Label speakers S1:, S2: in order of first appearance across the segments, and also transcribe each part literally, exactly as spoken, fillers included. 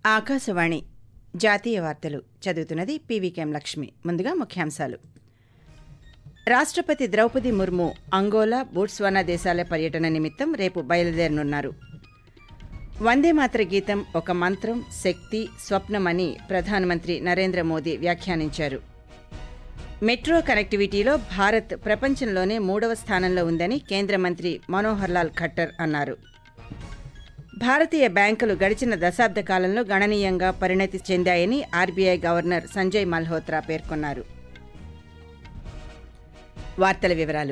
S1: ఆకాశవాణి జాతీయ వార్తలు చదువుతున్నది పీవీకేఎం లక్ష్మి. ముందుగా ముఖ్యాంశాలు. రాష్ట్రపతి ద్రౌపది ముర్ము అంగోలా, బోట్స్వానా దేశాల పర్యటన నిమిత్తం రేపు బయలుదేరనున్నారు. వందేమాతర గీతం ఒక మంత్రం, శక్తి, స్వప్నమని ప్రధానమంత్రి నరేంద్ర మోదీ వ్యాఖ్యానించారు. మెట్రో కనెక్టివిటీలో భారత్ ప్రపంచంలోనే మూడవ స్థానంలో ఉందని కేంద్ర మంత్రి మనోహర్ లాల్ ఖట్టర్ అన్నారు. భారతీయ బ్యాంకులు గడిచిన దశాబ్ద కాలంలో గణనీయంగా పరిణతి చెందాయని ఆర్బీఐ గవర్నర్ సంజయ్ మల్హోత్రా పేర్కొన్నారు. వార్తల వివరాలు.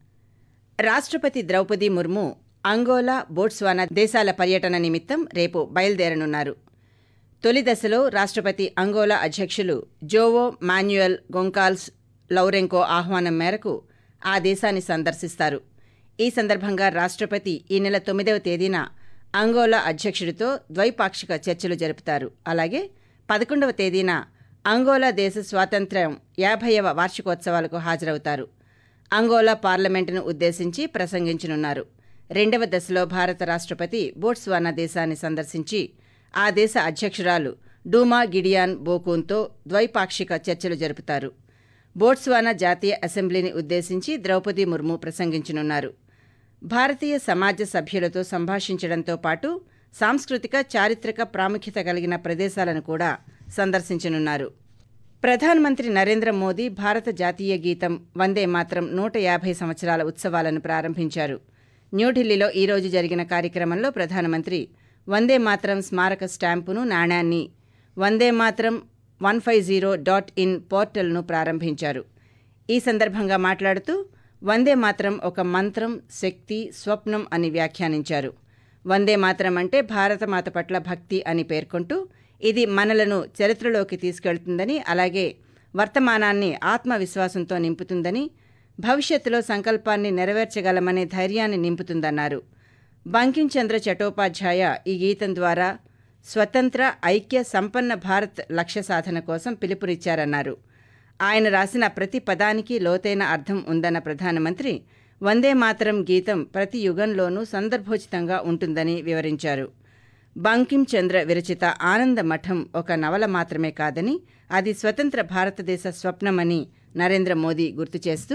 S1: రాష్ట్రపతి ద్రౌపది ముర్ము అంగోలా, బోట్స్వానా దేశాల పర్యటన నిమిత్తం రేపు బయలుదేరనున్నారు. తొలి దశలో రాష్ట్రపతి అంగోలా అధ్యక్షులు జోవో మాన్యుయల్ గొంకాల్స్ లౌరెంకో ఆహ్వానం మేరకు ఆ దేశాన్ని సందర్శిస్తారు. ఈ సందర్భంగా రాష్ట్రపతి ఈ నెల తొమ్మిదవ తేదీన అంగోలా అధ్యక్షుడితో ద్వైపాక్షిక చర్చలు జరుపుతారు. అలాగే పదకొండవ తేదీన అంగోలా దేశ స్వాతంత్ర్యం యాభైవ వార్షికోత్సవాలకు హాజరవుతారు. అంగోలా పార్లమెంటును ఉద్దేశించి ప్రసంగించనున్నారు. రెండవ దశలో భారత రాష్ట్రపతి బోట్స్వానా దేశాన్ని సందర్శించి ఆ దేశ అధ్యక్షురాలు డూమా గిడియాన్ బోకూన్తో ద్వైపాక్షిక చర్చలు జరుపుతారు. బోట్స్వానా జాతీయ అసెంబ్లీని ఉద్దేశించి ద్రౌపది ముర్ము ప్రసంగించనున్నారు. భారతీయ సమాజ సభ్యులతో సంభాషించడంతో పాటు సాంస్కృతిక, చారిత్రక ప్రాముఖ్యత కలిగిన ప్రదేశాలను కూడా సందర్శించనున్నారు. ప్రధానమంత్రి నరేంద్ర మోదీ భారత జాతీయ గీతం వందే మాతరం నూట యాభై సంవత్సరాల ఉత్సవాలను ప్రారంభించారు. న్యూఢిల్లీలో ఈ రోజు జరిగిన కార్యక్రమంలో ప్రధానమంత్రి వందే మాతరం స్మారక స్టాంపును, నాణ్యాన్ని Vande Mataram one five zero dot in పోర్టల్ను ప్రారంభించారు. ఈ సందర్భంగా మాట్లాడుతూ వందే మాతరం ఒక మంత్రం, శక్తి, స్వప్నం అని వ్యాఖ్యానించారు. వందే మాతరం అంటే భారతమాత పట్ల భక్తి అని పేర్కొంటూ ఇది మనలను చరిత్రలోకి తీసుకెళ్తుందని, అలాగే వర్తమానాన్ని ఆత్మవిశ్వాసంతో నింపుతుందని, భవిష్యత్తులో సంకల్పాన్ని నెరవేర్చగలమనే ధైర్యాన్ని నింపుతుందన్నారు. బంకించంద్ర చటోపాధ్యాయ ఈ గీతం ద్వారా స్వతంత్ర, ఐక్య, సంపన్న భారత్ లక్ష్య సాధన కోసం పిలుపునిచ్చారన్నారు. ఆయన రాసిన ప్రతి పదానికి లోతైన అర్థం ఉందన్న ప్రధానమంత్రి వందే మాతరం గీతం ప్రతి యుగంలోనూ సందర్భోచితంగా ఉంటుందని వివరించారు. బంకిం చంద్ర విరచిత ఆనంద మఠం ఒక నవల మాత్రమే కాదని, అది స్వతంత్ర భారతదేశ స్వప్నమని నరేంద్ర మోదీ గుర్తు చేస్తూ,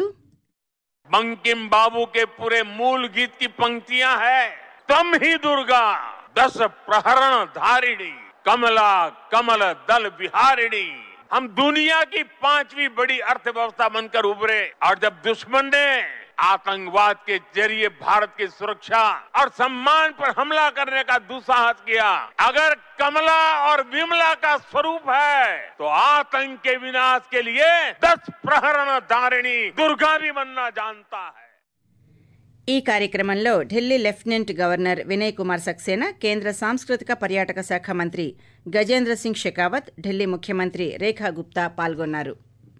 S2: बंकिम बाबू के पूरे मूल गीत की पंक्तियां है, तम ही दुर्गा दस प्रहरण धारिणी, कमला कमल दल विहारिणी. हम दुनिया की पांचवी बड़ी अर्थव्यवस्था बनकर उभरे और जब दुश्मन ने आतंकवाद के जरिए भारत की सुरक्षा और सम्मान पर हमला करने का दुस्साहस किया, अगर कमला और विमला का स्वरूप है तो आतंक के विनाश के लिए दस प्रहरण धारिणी दुर्गा भी बनना जानता है.
S1: ఈ కార్యక్రమంలో ఢిల్లీ లెఫ్టినెంట్ గవర్నర్ వినయ్ కుమార్ సక్సేనా, కేంద్ర సాంస్కృతిక పర్యాటక శాఖ మంత్రి గజేంద్ర సింగ్ షెకావత్, ఢిల్లీ ముఖ్యమంత్రి రేఖా గుప్తా పాల్గొన్నారు.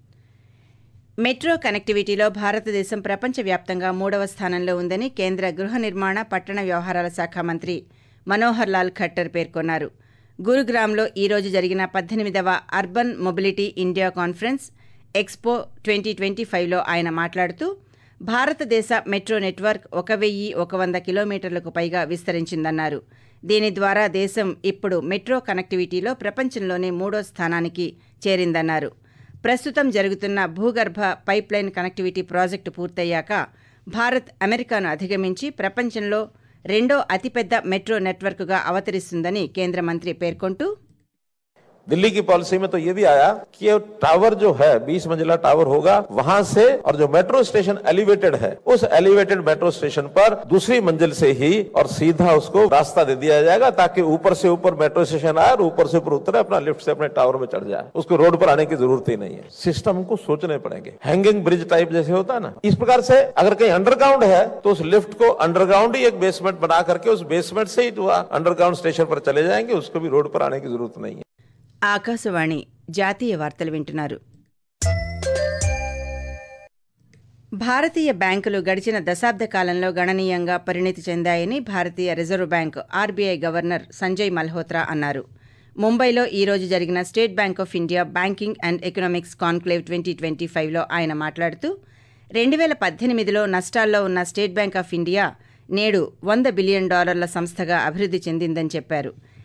S1: మెట్రో కనెక్టివిటీలో భారతదేశం ప్రపంచవ్యాప్తంగా మూడవ స్థానంలో ఉందని కేంద్ర గృహ నిర్మాణ, పట్టణ వ్యవహారాల శాఖ మంత్రి మనోహర్ లాల్ ఖట్టర్ పేర్కొన్నారు. గురుగ్రామ్లో ఈ రోజు జరిగిన పద్దెనిమిదవ urban mobility India conference expo twenty twenty ఫైవ్లో ఆయన మాట్లాడుతూ భారతదేశ మెట్రో నెట్వర్క్ ఒక వెయ్యి ఒక వంద కిలోమీటర్లకు పైగా విస్తరించిందన్నారు. దీని ద్వారా దేశం ఇప్పుడు మెట్రో కనెక్టివిటీలో ప్రపంచంలోనే మూడో స్థానానికి చేరిందన్నారు. ప్రస్తుతం జరుగుతున్న భూగర్భ పైప్లైన్ కనెక్టివిటీ ప్రాజెక్టు పూర్తయ్యాక భారత్ అమెరికాను అధిగమించి ప్రపంచంలో రెండో అతిపెద్ద మెట్రో నెట్వర్క్గా అవతరిస్తుందని కేంద్ర మంత్రి పేర్కొంటూ,
S3: दिल्ली की पॉलिसी में तो ये भी आया कि ये टावर जो है बीस मंजिला टावर होगा वहां से, और जो मेट्रो स्टेशन एलिवेटेड है उस एलिवेटेड मेट्रो स्टेशन पर दूसरी मंजिल से ही और सीधा उसको रास्ता दे दिया जाएगा ताकि ऊपर से ऊपर मेट्रो स्टेशन आए और ऊपर से ऊपर उतरे, अपना लिफ्ट से अपने टावर में चढ़ जाए. उसको रोड पर आने की जरूरत ही नहीं है. सिस्टम को सोचने पड़ेंगे. हैंगिंग ब्रिज टाइप जैसे होता है ना, इस प्रकार से अगर कहीं अंडरग्राउंड है तो उस लिफ्ट को अंडरग्राउंड ही एक बेसमेंट बना करके उस बेसमेंट से ही अंडरग्राउंड स्टेशन पर चले जाएंगे. उसको भी रोड पर आने की जरूरत नहीं है.
S1: ఆకాశవాణి జాతీయ వార్తలు వింటున్నారు. భారతీయ బ్యాంకులు గడిచిన దశాబ్ద కాలంలో గణనీయంగా పరిణతి చెందాయని భారతీయ Reserve Bank RBI governor Sanjay Malhotra అన్నారు. ముంబైలో ఈ రోజు జరిగిన State Bank of India banking and economics conclave twenty twenty ఫైవ్లో ఆయన మాట్లాడుతూ రెండు వేల పద్దెనిమిదిలో నష్టాల్లో ఉన్న స్టేట్ బ్యాంక్ ఆఫ్ ఇండియా నేడు వంద బిలియన్ డాలర్ల సంస్థగా అభివృద్ధి చెందిందని చెప్పారు.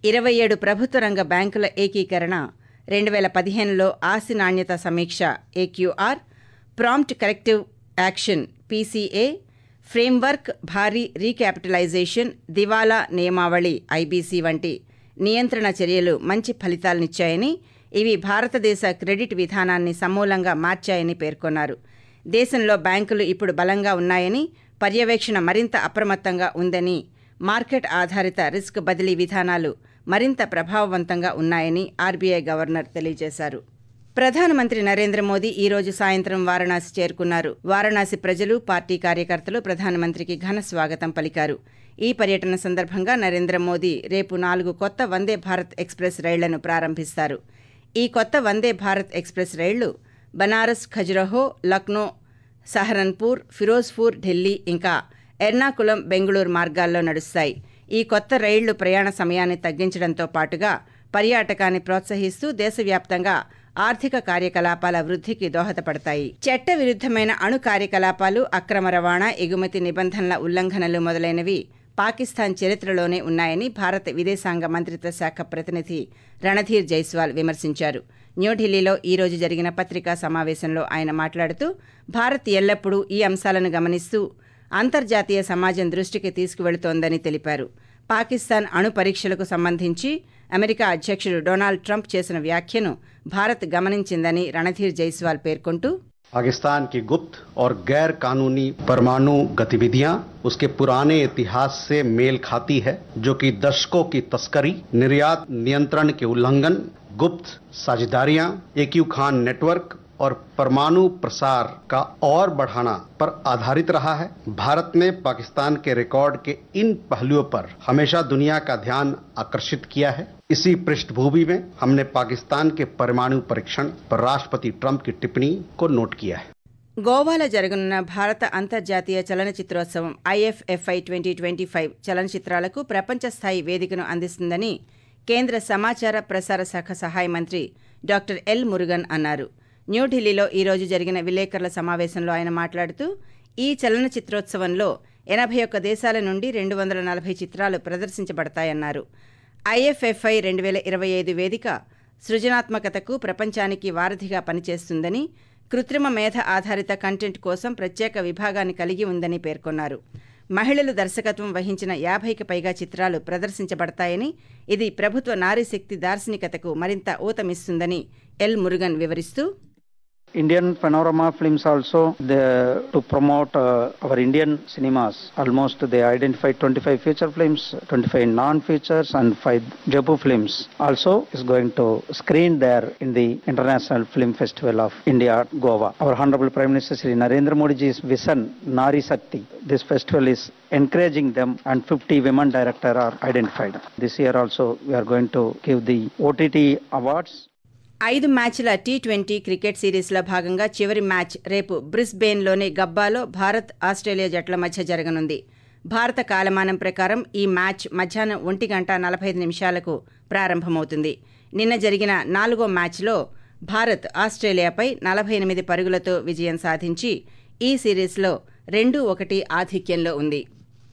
S1: ఇరవై ఏడు ప్రభుత్వ రంగ బ్యాంకుల ఏకీకరణ, రెండు వేల పదిహేనులో ఆస్తి నాణ్యత సమీక్ష AQR, prompt corrective action PCA, framework, భారీ రీక్యాపిటలైజేషన్, దివాలా నియమావళి ఐబీసీ వంటి నియంత్రణ చర్యలు మంచి ఫలితాలనిచ్చాయని, ఇవి భారతదేశ క్రెడిట్ విధానాన్ని సమూలంగా మార్చాయని పేర్కొన్నారు. దేశంలో బ్యాంకులు ఇప్పుడు బలంగా ఉన్నాయని, పర్యవేక్షణ మరింత అప్రమత్తంగా ఉందని, మార్కెట్ ఆధారిత రిస్క్ బదిలీ విధానాలు మరింత ప్రభావవంతంగా ఉన్నాయని ఆర్బీఐ గవర్నర్ తెలియజేశారు. ప్రధానమంత్రి నరేంద్ర మోదీ ఈ రోజు సాయంత్రం వారణాసి చేరుకున్నారు. వారణాసి ప్రజలు, పార్టీ కార్యకర్తలు ప్రధానమంత్రికి ఘన స్వాగతం పలికారు. ఈ పర్యటన సందర్భంగా నరేంద్ర మోదీ రేపు నాలుగు కొత్త వందే భారత్ ఎక్స్ప్రెస్ రైళ్లను ప్రారంభిస్తారు. ఈ కొత్త వందే భారత్ ఎక్స్ప్రెస్ రైళ్లు బనారస్, ఖజురహో, లక్నో, సహరన్పూర్, ఫిరోజ్పూర్, ఢిల్లీ ఇంకా ఎర్నాకుళం, బెంగళూరు మార్గాల్లో నడుస్తాయి. ఈ కొత్త రైళ్లు ప్రయాణ సమయాన్ని తగ్గించడంతో పాటుగా పర్యాటకాన్ని ప్రోత్సహిస్తూ దేశవ్యాప్తంగా ఆర్థిక కార్యకలాపాల వృద్ధికి దోహదపడతాయి. చట్ట విరుద్ధమైన అణు కార్యకలాపాలు, అక్రమ రవాణా, ఎగుమతి నిబంధనల ఉల్లంఘనలు మొదలైనవి పాకిస్తాన్ చరిత్రలోనే ఉన్నాయని భారత విదేశాంగ మంత్రిత్వ శాఖ ప్రతినిధి రణధీర్ జైస్వాల్ విమర్శించారు. న్యూఢిల్లీలో ఈ రోజు జరిగిన పత్రికా సమావేశంలో ఆయన మాట్లాడుతూ, భారత్ ఎల్లప్పుడూ ఈ అంశాలను గమనిస్తూ అంతర్జాతీయ సమాజం దృష్టికి తీసుకువెళుతోందని తెలిపారు. పాకిస్తాన్ అణు పరీక్షలకు సంబంధించి అమెరికా అధ్యక్షుడు డొనాల్డ్ ట్రంప్ చేసిన వ్యాఖ్యను భారత్ గమనించిందని రణధీర్ జైస్వాల్ పేర్కొంటూ,
S4: पाकिस्तान की गुप्त और गैर कानूनी परमाणु गतिविधियां उसके पुराने इतिहास से मेल खाती है, जो कि दशकों की तस्करी, निर्यात नियंत्रण के उल्लंघन, गुप्त साझेदारियां, एक्यू खान नेटवर्क और परमाणु प्रसार का और बढ़ाना पर आधारित रहा है। भारत ने पाकिस्तान के रिकॉर्ड के इन पहलुओं पर हमेशा दुनिया का ध्यान आकर्षित किया है। इसी पृष्ठभूमि में हमने पाकिस्तान के परमाणु परीक्षण पर राष्ट्रपति ट्रंप की टिप्पणी को नोट किया है.
S1: గోవాలో జరగనున్న భారత అంతర్జాతీయ చలనచిత్రోత్సవం ఐఎఫ్ఎఫ్ఐ ట్వంటీ ట్వంటీ ఫైవ్ చలనచిత్రాలకు ప్రపంచ స్థాయి వేదికను అందిస్తుందని కేంద్ర సమాచార ప్రసార శాఖ సహాయ మంత్రి డాక్టర్ ఎల్ మురుగన్ అన్నారు. న్యూఢిల్లీలో ఈ రోజు జరిగిన విలేకరుల సమావేశంలో ఆయన మాట్లాడుతూ, ఈ చలనచిత్రోత్సవంలో ఎనభై ఒక్క దేశాల నుండి రెండు వందల నలభై చిత్రాలు ప్రదర్శించబడతాయన్నారు. ఐఎఫ్ఎఫ్ఐ రెండు వేల ఇరవై ఐదు వేదిక సృజనాత్మకతకు, ప్రపంచానికి వారధిగా పనిచేస్తుందని, కృత్రిమ మేధ ఆధారిత కంటెంట్ కోసం ప్రత్యేక విభాగాన్ని కలిగి ఉందని పేర్కొన్నారు. మహిళలు దర్శకత్వం వహించిన యాభైకి పైగా చిత్రాలు ప్రదర్శించబడతాయని, ఇది ప్రభుత్వ నారీ శక్తి దార్శనికతకు మరింత ఊతమిస్తుందని ఎల్ మురుగన్ వివరిస్తూ,
S5: Indian Panorama Films also, the, to promote uh, our Indian cinemas, almost they identified twenty-five feature films, twenty-five non-features and five debut films. Also is going to screen there in the International Film Festival of India, Goa. Our Honorable Prime Minister Shri Narendra Modi ji's vision, Nari Shakti. This festival is encouraging them and fifty women directors are identified. This year also we are going to give the O T T awards.
S1: ఐదు మ్యాచ్ల T twenty cricket సిరీస్లో భాగంగా చివరి match రేపు బ్రిస్బేన్లోని గబ్బాలో Bharat, Australia జట్ల మధ్య జరగనుంది. భారత కాలమానం ప్రకారం ఈ మ్యాచ్ మధ్యాహ్నం ఒంటి గంట నలభై ఐదు నిమిషాలకు ప్రారంభమవుతుంది. నిన్న జరిగిన నాలుగో మ్యాచ్లో భారత్ ఆస్ట్రేలియాపై నలభై ఎనిమిది పరుగులతో విజయం సాధించి ఈ సిరీస్లో రెండు ఒకటి ఆధిక్యంలో ఉంది.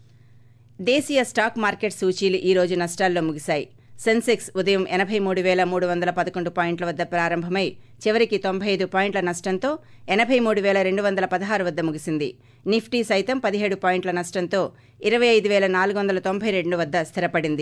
S1: దేశీయ స్టాక్ మార్కెట్ సూచీలు ఈ రోజు నష్టాల్లో ముగిశాయి. సెన్సెక్స్ ఉదయం ఎనభై మూడు వేల మూడు వందల పదకొండు పాయింట్ల వద్ద ప్రారంభమై చివరికి తొంభై ఐదు పాయింట్ల నష్టంతో ఎనభై మూడు వేల రెండు వందల పదహారు వద్ద ముగిసింది. నిఫ్టీ సైతం పదిహేడు పాయింట్ల నష్టంతో ఇరవై ఐదు వేల నాలుగు వందల తొంభై రెండు వద్ద స్థిరపడింది.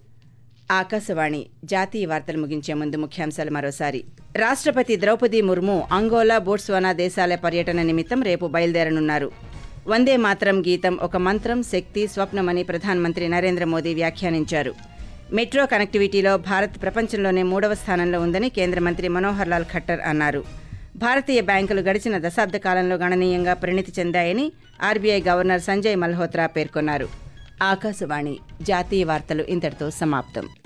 S1: ఆకాశవాణి జాతీయ వార్తలు ముగించే ముందు ముఖ్యాంశాలు మరోసారి. రాష్ట్రపతి ద్రౌపది ముర్ము అంగోలా, బోట్స్వానా దేశాల పర్యటన నిమిత్తం రేపు బయలుదేరనున్నారు. వందే మాతరం గీతం ఒక మంత్రం, శక్తి, స్వప్నమని ప్రధానమంత్రి నరేంద్ర మోదీ వ్యాఖ్యానించారు. మెట్రో కనెక్టివిటీలో భారత్ ప్రపంచంలోనే మూడవ స్థానంలో ఉందని కేంద్ర మంత్రి మనోహర్ లాల్ ఖట్టర్ అన్నారు. భారతీయ బ్యాంకులు గడిచిన దశాబ్ద కాలంలో గణనీయంగా పరిణితి చెందాయని ఆర్బీఐ గవర్నర్ సంజయ్ మల్హోత్రా పేర్కొన్నారు. ఆకాశవాణి జాతీయ వార్తలు ఇంతటితో సమాప్తం.